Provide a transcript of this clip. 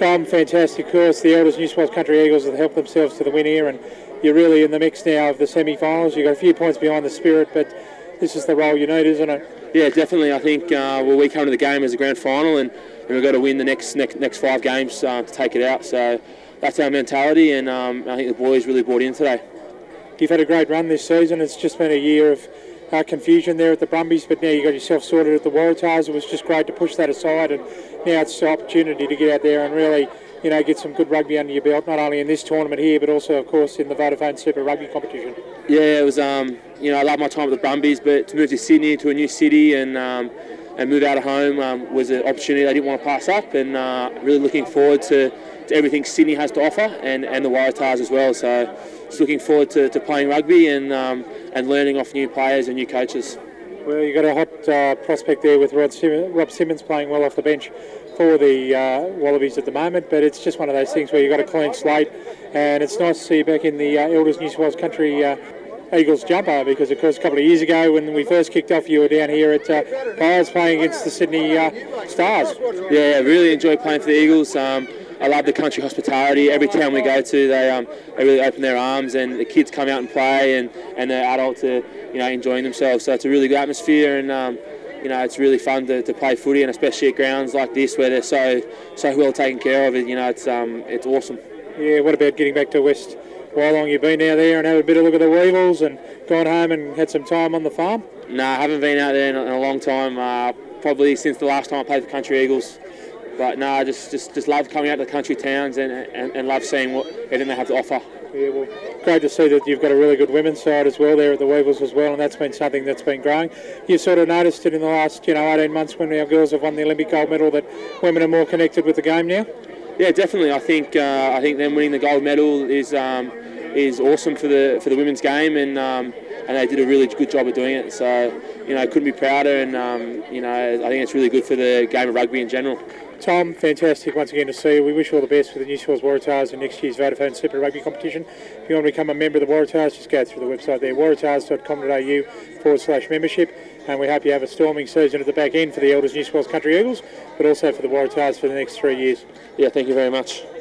Tom, fantastic course. The Elders New South Wales Country Eagles have helped themselves to the win here, and you're really in the mix now of the semi-finals. You've got a few points behind the Spirit, but this is the role you need, isn't it? Yeah, definitely. I think we come to the game as a grand final, and we've got to win the next 5 games to take it out. So that's our mentality, and I think the boys really bought in today. You've had a great run this season. It's just been a year of confusion there at the Brumbies, but now you got yourself sorted at the Waratahs. It was just great to push that aside, and now it's the opportunity to get out there and really, get some good rugby under your belt, not only in this tournament here, but also, of course, in the Vodafone Super Rugby competition. Yeah, it was. I love my time at the Brumbies, but to move to Sydney, to a new city, and move out of home was an opportunity I didn't want to pass up, and really looking forward to everything Sydney has to offer, and the Waratahs as well. So just looking forward to playing rugby and learning off new players and new coaches. Well, you've got a hot prospect there with Rob Simmons playing well off the bench for the Wallabies at the moment, but it's just one of those things where you've got a clean slate, and it's nice to see you back in the Elders New South Wales Country Eagles jumper, because of course a couple of years ago when we first kicked off, you were down here at Pies playing against the Sydney Stars. Yeah, really enjoy playing for the Eagles. I love the country hospitality. Every town we go to, they really open their arms, and the kids come out and play, and the adults are enjoying themselves. So it's a really good atmosphere, and it's really fun to play footy, and especially at grounds like this where they're so well taken care of. It's awesome. Yeah, what about getting back to West Wyalong? You've been out there and had a bit of a look at the Weevils and gone home and had some time on the farm? No, I haven't been out there in a long time, probably since the last time I played for Country Eagles. But no, I just love coming out to the country towns and love seeing what everything they have to offer. Yeah, well, great to see that you've got a really good women's side as well there at the Weevils as well, and that's been something that's been growing. You sort of noticed it in the last 18 months when our girls have won the Olympic gold medal, that women are more connected with the game now? Yeah, definitely. I think them winning the gold medal is awesome for the women's game, and they did a really good job of doing it. So couldn't be prouder, and I think it's really good for the game of rugby in general. Tom, fantastic once again to see you. We wish you all the best for the New South Wales Waratahs in next year's Vodafone Super Rugby competition. If you want to become a member of the Waratahs, just go through the website there, waratahs.com.au/membership. And we hope you have a storming season at the back end for the Elders New South Wales Country Eagles, but also for the Waratahs for the next 3 years. Yeah, thank you very much.